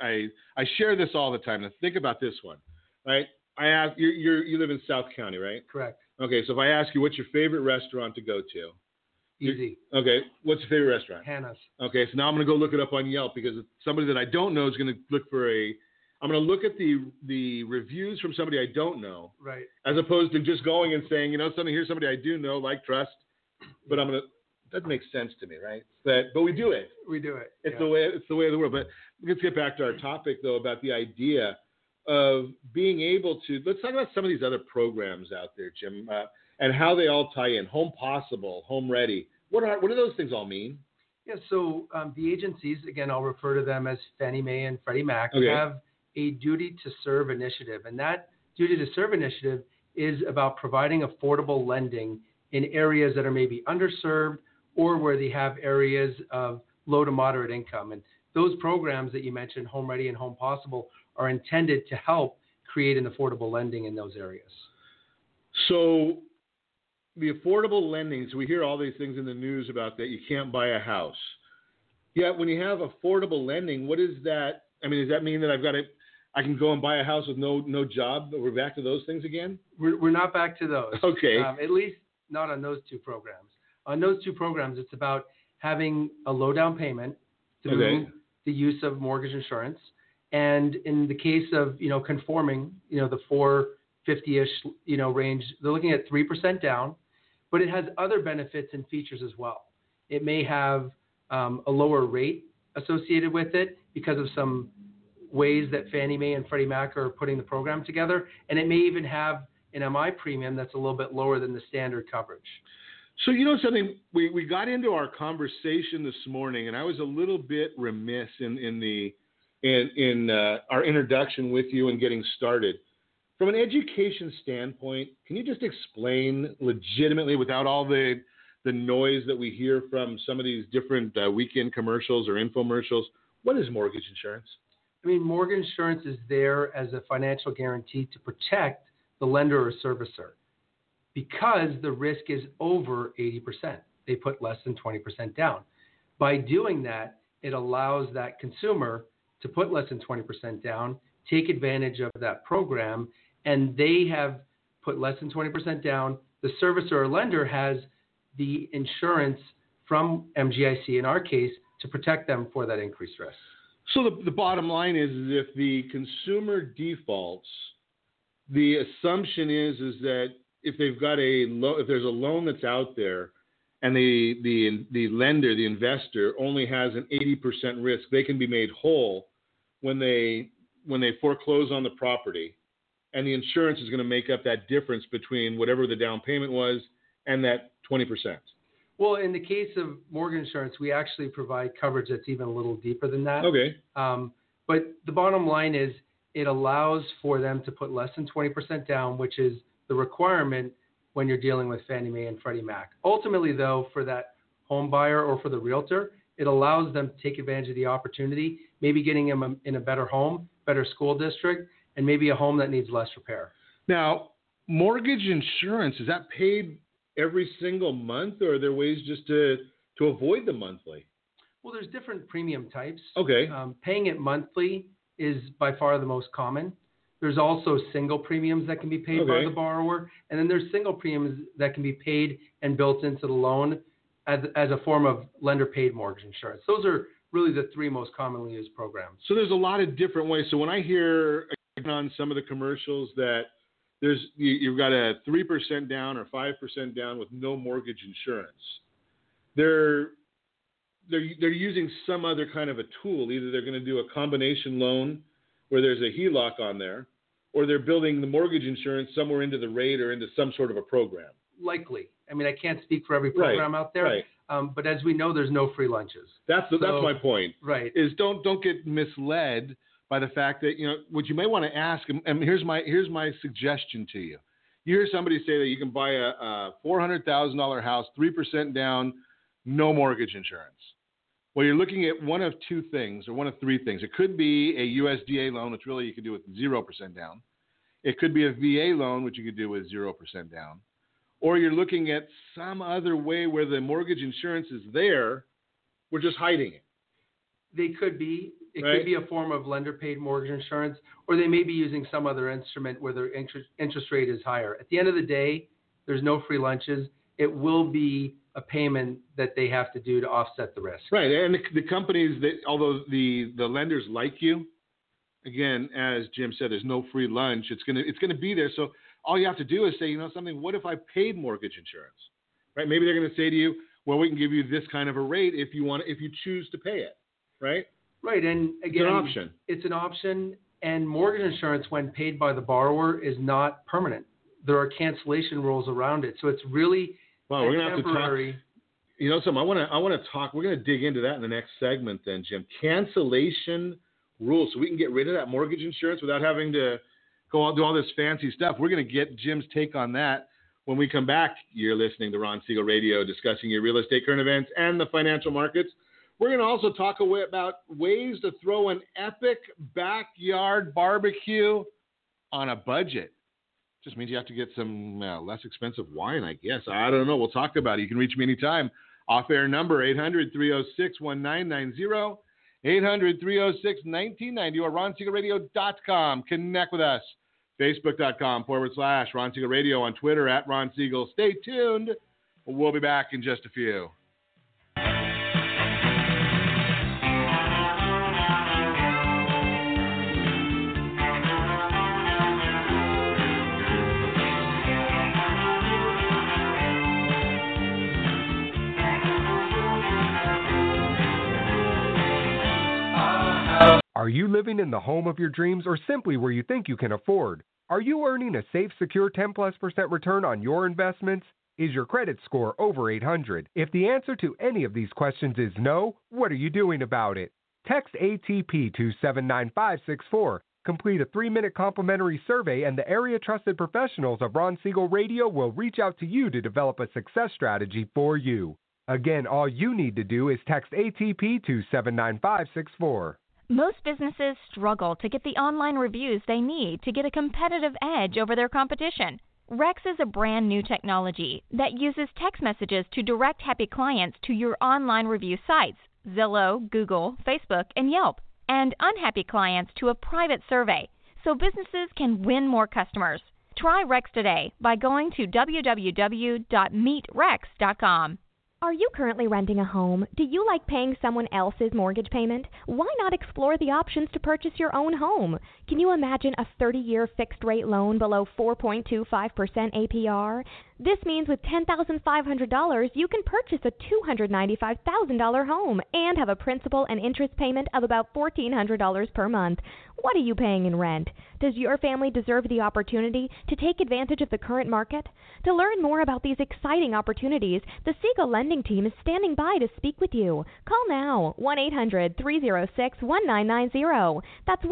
I share this all the time. Now think about this one, right? I ask you live in South County, right? Correct. Okay, so if I ask you what's your favorite restaurant to go to? Easy. Okay, what's your favorite restaurant? Hannah's. Okay, so now I'm going to go look it up on Yelp because somebody that I don't know is going to look for I'm going to look at the reviews from somebody I don't know. Right. As opposed to just going and saying, here's somebody I do know, like, trust, but that makes sense to me, right? But we do it. We do it. It's the way of the world. But let's get back to our topic, though, about the idea of being able to. Let's talk about some of these other programs out there, Jim, and how they all tie in. Home Possible, Home Ready. What do those things all mean? Yeah. So the agencies, again, I'll refer to them as Fannie Mae and Freddie Mac, have a duty to serve initiative, and that duty to serve initiative is about providing affordable lending in areas that are maybe underserved or where they have areas of low to moderate income. And those programs that you mentioned, Home Ready and Home Possible, are intended to help create an affordable lending in those areas. So the affordable lending, so we hear all these things in the news about that you can't buy a house. Yet when you have affordable lending, what is that? I mean, does that mean that I can go and buy a house with no job? We're back to those things again? We're not back to those. Okay. At least not on those two programs. On those two programs, it's about having a low down payment through the use of mortgage insurance. And in the case of, conforming, the 450-ish, range, they're looking at 3% down, but it has other benefits and features as well. It may have a lower rate associated with it because of some ways that Fannie Mae and Freddie Mac are putting the program together. And it may even have an MI premium that's a little bit lower than the standard coverage. So something, we got into our conversation this morning, and I was a little bit remiss in our introduction with you and getting started. From an education standpoint, can you just explain legitimately, without all the noise that we hear from some of these different weekend commercials or infomercials, what is mortgage insurance? I mean, mortgage insurance is there as a financial guarantee to protect the lender or servicer because the risk is over 80%. They put less than 20% down. By doing that, it allows that consumer to put less than 20% down, take advantage of that program, and they have put less than 20% down. The servicer or lender has the insurance from MGIC, in our case, to protect them for that increased risk. So the bottom line is if the consumer defaults, the assumption is that if they've got if there's a loan that's out there and the lender, the investor, only has an 80% risk, they can be made whole when they foreclose on the property, and the insurance is going to make up that difference between whatever the down payment was and that 20%. Well, in the case of mortgage insurance, we actually provide coverage that's even a little deeper than that. Okay. But the bottom line is it allows for them to put less than 20% down, which is the requirement when you're dealing with Fannie Mae and Freddie Mac. Ultimately, though, for that home buyer or for the realtor, it allows them to take advantage of the opportunity, maybe getting them in a better home, better school district, and maybe a home that needs less repair. Now, mortgage insurance, is that paid every single month, or are there ways just to avoid the monthly? Well, there's different premium types. Okay. Paying it monthly is by far the most common. There's also single premiums that can be paid by the borrower, and then there's single premiums that can be paid and built into the loan as a form of lender-paid mortgage insurance. Those are really the three most commonly used programs. So there's a lot of different ways. So when I hear on some of the commercials that you've got a 3% down or 5% down with no mortgage insurance, they're using some other kind of a tool. Either they're going to do a combination loan where there's a HELOC on there, or they're building the mortgage insurance somewhere into the rate or into some sort of a program. Likely. I mean, I can't speak for every program out there, but as we know, there's no free lunches. That's my point. Right. Is don't get misled by the fact that, what you may want to ask, and here's my suggestion to you. You hear somebody say that you can buy a $400,000 house, 3% down, no mortgage insurance. Well, you're looking at one of two things, or one of three things. It could be a USDA loan, which really you could do with 0% down. It could be a VA loan, which you could do with 0% down. Or you're looking at some other way where the mortgage insurance is there, we're just hiding it. They could be. It could be a form of lender-paid mortgage insurance, or they may be using some other instrument where their interest rate is higher. At the end of the day, there's no free lunches. It will be a payment that they have to do to offset the risk. Right, and the companies that, although the lenders like you, again, as Jim said, there's no free lunch. It's gonna be there. So all you have to do is say, something. What if I paid mortgage insurance? Right? Maybe they're going to say to you, well, we can give you this kind of a rate if you choose to pay it. Right. Right, and again, it's an option. And mortgage insurance, when paid by the borrower, is not permanent. There are cancellation rules around it, so it's really we're gonna temporary. Have to talk. I want to talk. We're going to dig into that in the next segment, then, Jim. Cancellation rules, so we can get rid of that mortgage insurance without having to go out do all this fancy stuff. We're going to get Jim's take on that When we come back, you're listening to Ron Siegel Radio, discussing your real estate, current events, and the financial markets. We're going to also talk about ways to throw an epic backyard barbecue on a budget. Just means you have to get some less expensive wine, I guess. I don't know. We'll talk about it. You can reach me anytime. Off-air number, 800-306-1990, 800-306-1990, or RonSiegelRadio.com. Connect with us. Facebook.com/Ron Siegel Radio, on Twitter @Ron Siegel. Stay tuned. We'll be back in just a few. Are you living in the home of your dreams or simply where you think you can afford? Are you earning a safe, secure 10+% return on your investments? Is your credit score over 800? If the answer to any of these questions is no, what are you doing about it? Text ATP to 79564. Complete a 3-minute complimentary survey and the area trusted professionals of Ron Siegel Radio will reach out to you to develop a success strategy for you. Again, all you need to do is text ATP to 79564. Most businesses struggle to get the online reviews they need to get a competitive edge over their competition. Rex is a brand new technology that uses text messages to direct happy clients to your online review sites, Zillow, Google, Facebook, and Yelp, and unhappy clients to a private survey, so businesses can win more customers. Try Rex today by going to www.meetrex.com. Are you currently renting a home? Do you like paying someone else's mortgage payment? Why not explore the options to purchase your own home? Can you imagine a 30-year fixed-rate loan below 4.25% APR? This means with $10,500, you can purchase a $295,000 home and have a principal and interest payment of about $1,400 per month. What are you paying in rent? Does your family deserve the opportunity to take advantage of the current market? To learn more about these exciting opportunities, the Siegel Lending Team is standing by to speak with you. Call now, 1-800-306-1990. That's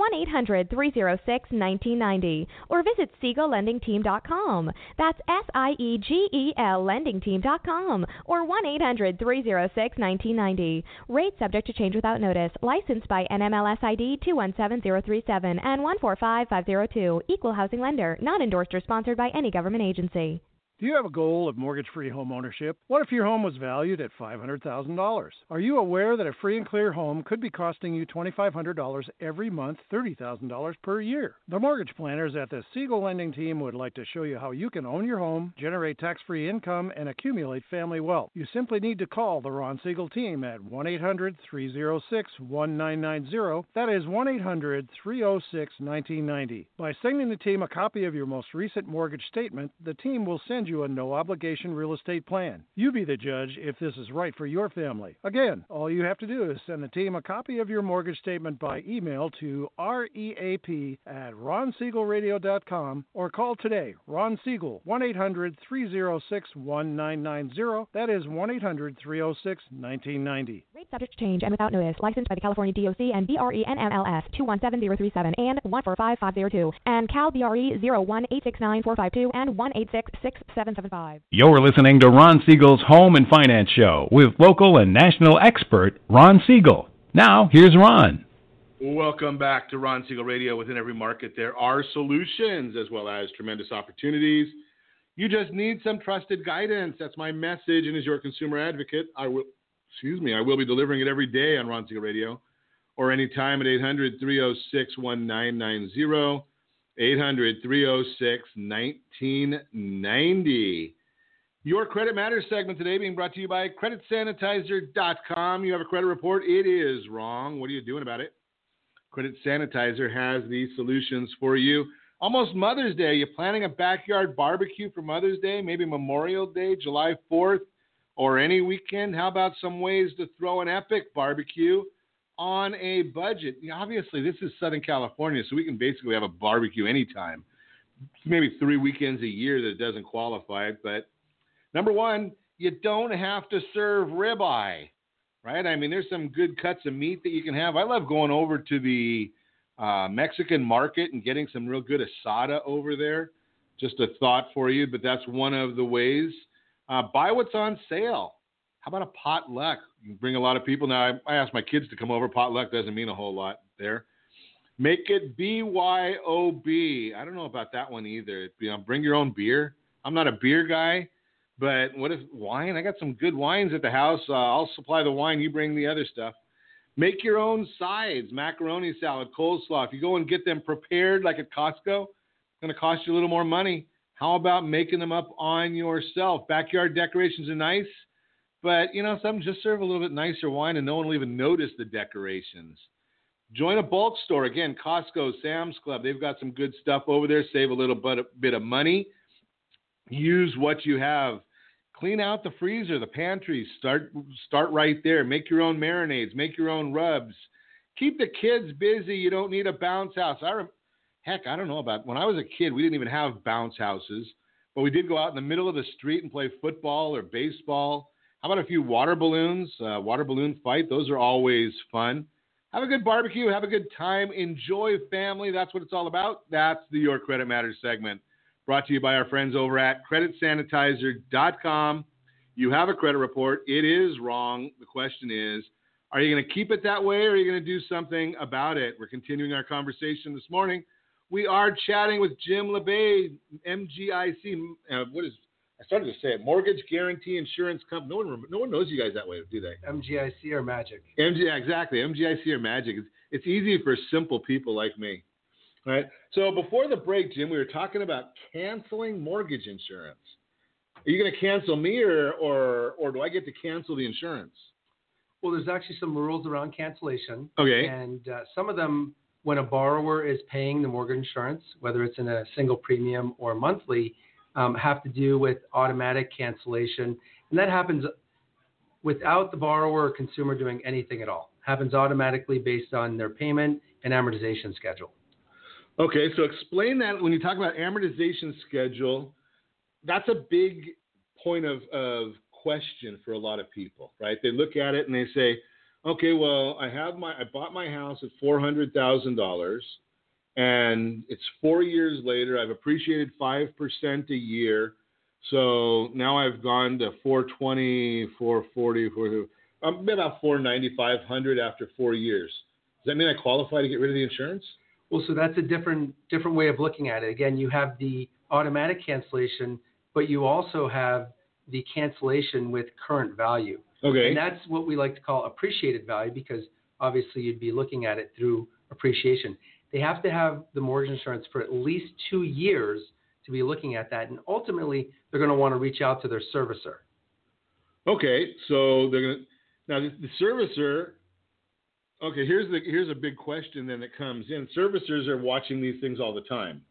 1-800-306-1990. Or visit SiegelLendingTeam.com. That's SIEGEL LendingTeam.com. Or 1-800-306-1990. Rate subject to change without notice. Licensed by NMLS ID 217037 and 145502. Equal housing lender. Not endorsed or sponsored by any government agency. Do you have a goal of mortgage-free home ownership? What if your home was valued at $500,000? Are you aware that a free and clear home could be costing you $2,500 every month, $30,000 per year? The mortgage planners at the Siegel Lending Team would like to show you how you can own your home, generate tax-free income, and accumulate family wealth. You simply need to call the Ron Siegel Team at 1-800-306-1990. That is 1-800-306-1990. By sending the team a copy of your most recent mortgage statement, the team will send you a no-obligation real estate plan. You be the judge if this is right for your family. Again, all you have to do is send the team a copy of your mortgage statement by email to reap@ronsiegelradio.com or call today, Ron Siegel, 1-800-306-1990. That is 1-800-306-1990. Rate subject to change and without notice. Licensed by the California DOC and BRE NMLS 217037 and 145502 and Cal BRE 0186945 and 1866775. You're listening to Ron Siegel's Home and Finance Show with local and national expert Ron Siegel. Now, here's Ron. Welcome back to Ron Siegel Radio. Within every market, there are solutions as well as tremendous opportunities. You just need some trusted guidance. That's my message, and as your consumer advocate, I will be delivering it every day on Ron Siegel Radio or anytime at 800-306-1990. 800-306-1990. Your Credit Matters segment today being brought to you by CreditSanitizer.com. You have a credit report. It is wrong. What are you doing about it? Credit Sanitizer has these solutions for you. Almost Mother's Day. You planning a backyard barbecue for Mother's Day, maybe Memorial Day, July 4th, or any weekend? How about some ways to throw an epic barbecue on a budget? Obviously, this is Southern California, so we can basically have a barbecue anytime. Maybe 3 weekends a year that it doesn't qualify. But number one, you don't have to serve ribeye, right? I mean, there's some good cuts of meat that you can have. I love going over to the Mexican market and getting some real good asada over there. Just a thought for you, but that's one of the ways. Buy what's on sale. How about a potluck? You can bring a lot of people. Now, I asked my kids to come over. Potluck doesn't mean a whole lot there. Make it BYOB. I don't know about that one either. Bring your own beer. I'm not a beer guy, but what if wine? I got some good wines at the house. I'll supply the wine. You bring the other stuff. Make your own sides, macaroni salad, coleslaw. If you go and get them prepared like at Costco, it's going to cost you a little more money. How about making them up on yourself? Backyard decorations are nice, but, some just serve a little bit nicer wine and no one will even notice the decorations. Join a bulk store. Again, Costco, Sam's Club, they've got some good stuff over there. Save a little bit of money. Use what you have. Clean out the freezer, the pantry. Start right there. Make your own marinades. Make your own rubs. Keep the kids busy. You don't need a bounce house. I don't know about when I was a kid, we didn't even have bounce houses, but we did go out in the middle of the street and play football or baseball. How about a few water balloons, water balloon fight? Those are always fun. Have a good barbecue. Have a good time. Enjoy family. That's what it's all about. That's the Your Credit Matters segment. Brought to you by our friends over at creditsanitizer.com. You have a credit report. It is wrong. The question is, are you going to keep it that way or are you going to do something about it? We're continuing our conversation this morning. We are chatting with Jim LeBay, MGIC. I started to say it, Mortgage Guarantee Insurance Company. No one knows you guys that way, do they? MGIC or Magic? Exactly. MGIC or Magic. It's easy for simple people like me. All right. So before the break, Jim, we were talking about canceling mortgage insurance. Are you going to cancel me or do I get to cancel the insurance? Well, there's actually some rules around cancellation. Okay. And some of them, when a borrower is paying the mortgage insurance, whether it's in a single premium or monthly, have to do with automatic cancellation. And that happens without the borrower or consumer doing anything at all. Happens automatically based on their payment and amortization schedule. Okay, so explain that when you talk about amortization schedule. That's a big point of question for a lot of people, right? They look at it and they say, okay, well, I bought my house at $400,000 and it's 4 years later. I've appreciated 5% a year. So now I've gone to 420, 440, about 490, 500 after 4 years. Does that mean I qualify to get rid of the insurance? Well, so that's a different way of looking at it. Again, you have the automatic cancellation, but you also have the cancellation with current value. Okay. And that's what we like to call appreciated value because obviously you'd be looking at it through appreciation. They have to have the mortgage insurance for at least 2 years to be looking at that. And ultimately, they're going to want to reach out to their servicer. Okay. So they're going to, now the servicer, okay, here's a big question then that comes in. Servicers are watching these things all the time.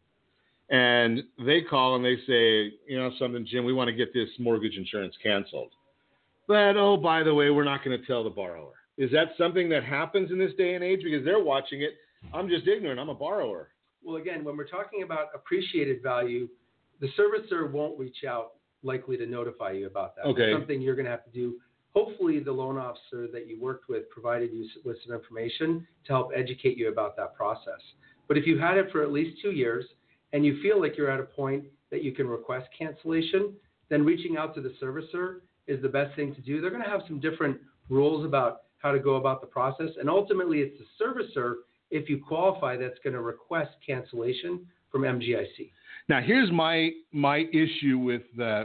And they call and they say, something, Jim, we want to get this mortgage insurance canceled. But, oh, by the way, we're not going to tell the borrower. Is that something that happens in this day and age? Because they're watching it. I'm just ignorant. I'm a borrower. Well, again, when we're talking about appreciated value, the servicer won't reach out likely to notify you about that. Okay. It's something you're going to have to do. Hopefully, the loan officer that you worked with provided you with some information to help educate you about that process. But if you had it for at least 2 years and you feel like you're at a point that you can request cancellation, then reaching out to the servicer is the best thing to do. They're going to have some different rules about how to go about the process. And ultimately, it's the servicer, if you qualify, that's going to request cancellation from MGIC. Now, here's my issue with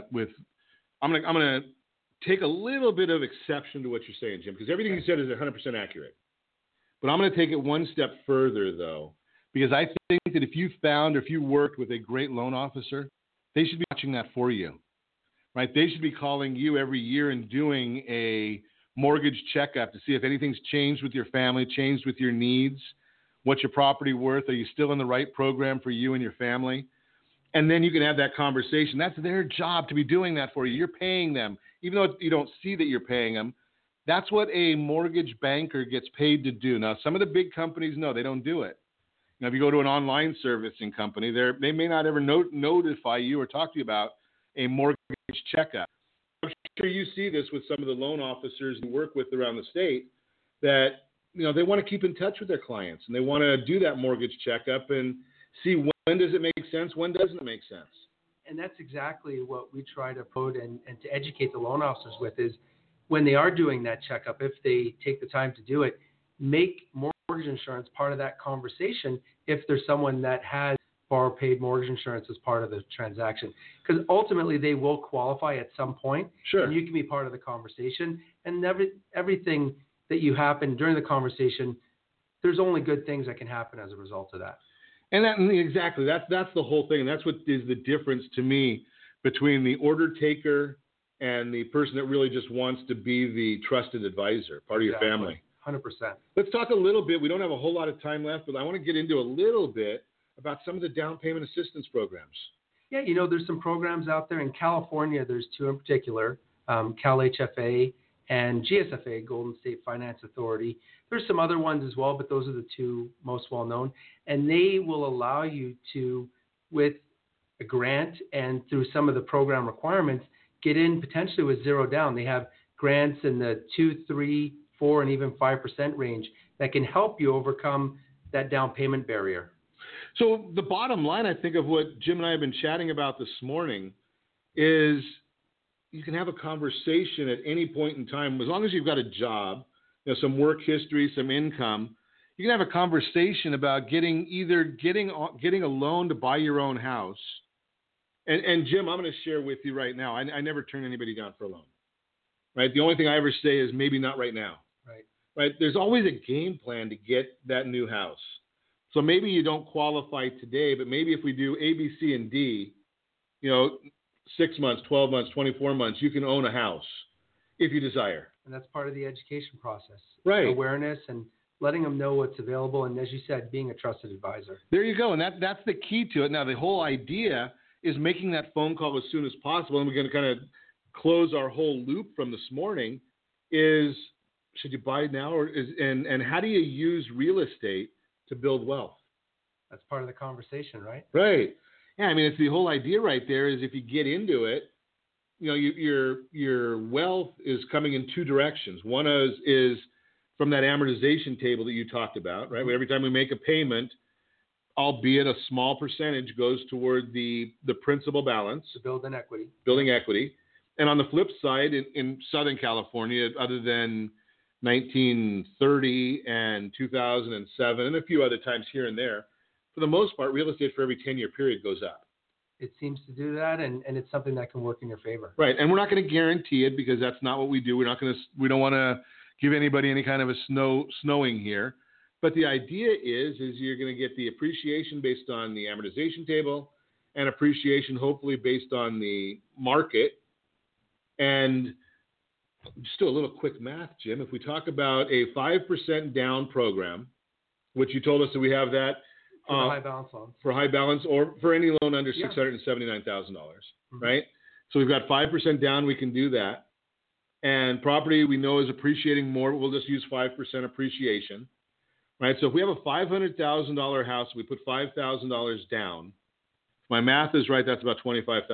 I'm going to take a little bit of exception to what you're saying, Jim, because everything you said is 100% accurate. But I'm going to take it one step further, though, because I think that if you worked with a great loan officer, they should be watching that for you, right? They should be calling you every year and doing a mortgage checkup to see if anything's changed with your family, changed with your needs, what's your property worth, are you still in the right program for you and your family? And then you can have that conversation. That's their job to be doing that for you. You're paying them. Even though you don't see that you're paying them, that's what a mortgage banker gets paid to do. Now, some of the big companies, no, they don't do it. Now, if you go to an online servicing company, they may not ever notify you or talk to you about a mortgage checkup. I'm sure you see this with some of the loan officers you work with around the state that, they want to keep in touch with their clients and they want to do that mortgage checkup and see when does it make sense, when doesn't it make sense. And that's exactly what we try to promote and to educate the loan officers with is when they are doing that checkup, if they take the time to do it, make mortgage insurance part of that conversation if there's someone that has borrower-paid mortgage insurance as part of the transaction. Because ultimately they will qualify at some point. Sure. And you can be part of the conversation. And everything that you happen during the conversation, there's only good things that can happen as a result of that. And exactly, that's the whole thing. And that's what is the difference to me between the order taker and the person that really just wants to be the trusted advisor, part of your family. 100%. Let's talk a little bit. We don't have a whole lot of time left, but I want to get into a little bit about some of the down payment assistance programs. Yeah, there's some programs out there. In California, there's two in particular, Cal HFA and GSFA, Golden State Finance Authority. There's some other ones as well, but those are the two most well-known. And they will allow you to, with a grant and through some of the program requirements, get in potentially with zero down. They have grants in the 2, 3, 4, and even 5% range that can help you overcome that down payment barrier. So the bottom line, I think, of what Jim and I have been chatting about this morning is you can have a conversation at any point in time, as long as you've got a job, some work history, some income. You can have a conversation about getting a loan to buy your own house. And Jim, I'm going to share with you right now. I never turn anybody down for a loan. Right? The only thing I ever say is maybe not right now. Right? There's always a game plan to get that new house. So maybe you don't qualify today, but maybe if we do A, B, C, and D, 6 months, 12 months, 24 months, you can own a house if you desire. And that's part of the education process. Right. Awareness and letting them know what's available. And as you said, being a trusted advisor. There you go. And that's the key to it. Now, the whole idea is making that phone call as soon as possible. And we're going to kind of close our whole loop from this morning is, should you buy now and how do you use real estate to build wealth? That's part of the conversation, right? Right. Yeah, I mean, it's the whole idea right there is if you get into it, your wealth is coming in two directions. One is from that amortization table that you talked about, right? Every time we make a payment, albeit a small percentage goes toward the principal balance. To build an equity. Building equity. And on the flip side, in Southern California, other than 1930 and 2007 and a few other times here and there, for the most part, real estate for every 10-year period goes up. It seems to do that, and it's something that can work in your favor. Right, and we're not going to guarantee it because that's not what we do. We don't want to give anybody any kind of a snowing here. But the idea is you're going to get the appreciation based on the amortization table and appreciation hopefully based on the market. And just do a little quick math, Jim. If we talk about a 5% down program, which you told us that we have that for high balance loans. For high balance or for any loan under $679,000, right? So we've got 5% down. We can do that. And property we know is appreciating more. We'll just use 5% appreciation, right? So if we have a $500,000 house, we put $5,000 down. If my math is right, that's about $25,000.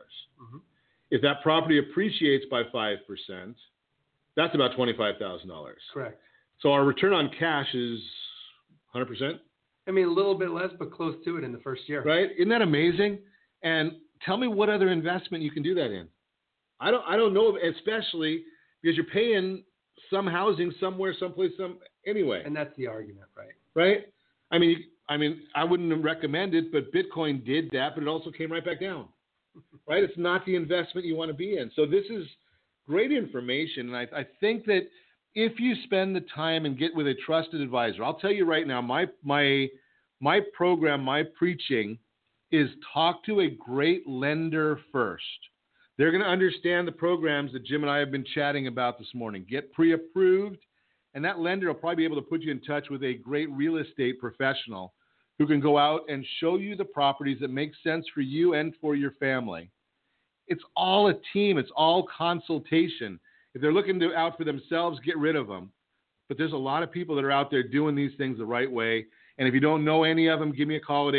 If that property appreciates by 5%, that's about $25,000. Correct. So our return on cash is 100%. I mean, a little bit less, but close to it in the first year. Right? Isn't that amazing? And tell me what other investment you can do that in. I don't know, especially because you're paying some housing somewhere, someplace, anyway. And that's the argument, right? Right? I mean, I wouldn't recommend it, but Bitcoin did that, but it also came right back down. Right? It's not the investment you want to be in. So this is great information, and I think that if you spend the time and get with a trusted advisor, I'll tell you right now, my program, my preaching is talk to a great lender first. They're going to understand the programs that Jim and I have been chatting about this morning. Get pre-approved, and that lender will probably be able to put you in touch with a great real estate professional who can go out and show you the properties that make sense for you and for your family. It's all a team. It's all consultation. If they're looking out for themselves, get rid of them. But there's a lot of people that are out there doing these things the right way. And if you don't know any of them, give me a call at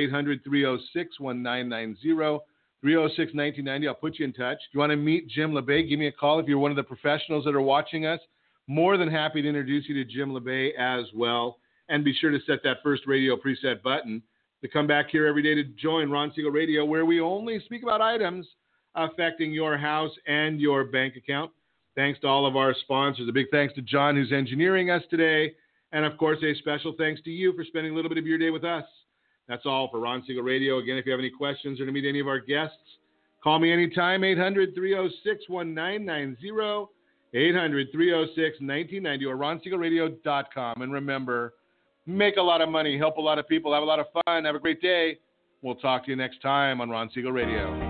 800-306-1990, 306-1990. I'll put you in touch. If you want to meet Jim LeBay, give me a call. If you're one of the professionals that are watching us, more than happy to introduce you to Jim LeBay as well. And be sure to set that first radio preset button to come back here every day to join Ron Siegel Radio, where we only speak about items affecting your house and your bank account. Thanks to all of our sponsors. A big thanks to John, who's engineering us today. And, of course, a special thanks to you for spending a little bit of your day with us. That's all for Ron Siegel Radio. Again, if you have any questions or to meet any of our guests, call me anytime, 800-306-1990, 800-306-1990, or ronsiegelradio.com. And remember, make a lot of money, help a lot of people, have a lot of fun, have a great day. We'll talk to you next time on Ron Siegel Radio.